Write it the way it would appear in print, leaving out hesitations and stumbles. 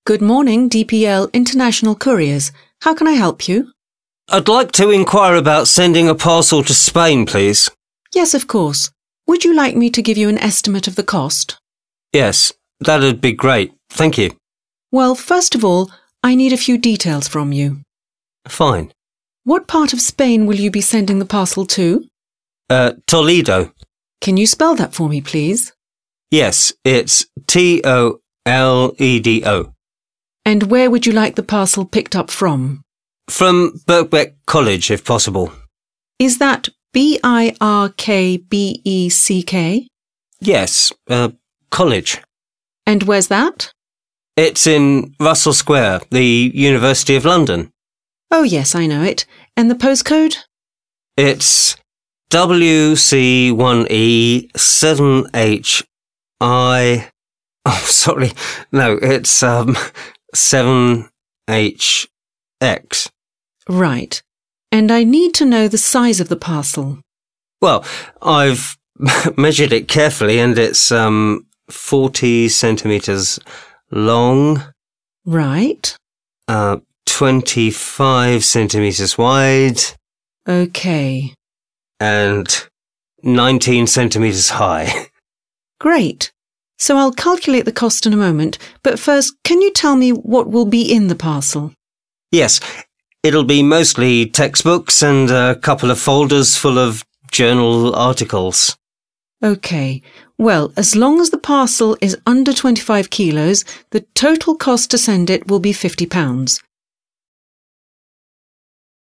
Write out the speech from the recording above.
Good morning, DPL International Couriers. How can I help you? I'd like to inquire about sending a parcel to Spain, please. Yes, of course. Would you like me to give you an estimate of the cost? Yes, that'd be great. Thank you. Well, first of all, I need a few details from you. Fine. What part of Spain will you be sending the parcel to? Toledo. Can you spell that for me, please? Yes, it's Toledo. And where would you like the parcel picked up from? From Birkbeck College, if possible. Is that Birkbeck? Yes, college. And where's that? It's in Russell Square, the University of London. Oh, yes, I know it. And the postcode? It's WC1E7HI... Oh, sorry. No, it's 7HX. Right. And I need to know the size of the parcel. Well, I've measured it carefully and it's 40 centimetres long. Right. 25 centimetres wide. OK. And 19 centimetres high. Great. So I'll calculate the cost in a moment, but first, can you tell me what will be in the parcel? Yes, it'll be mostly textbooks and a couple of folders full of journal articles. OK. Well, as long as the parcel is under 25 kilos, the total cost to send it will be £50.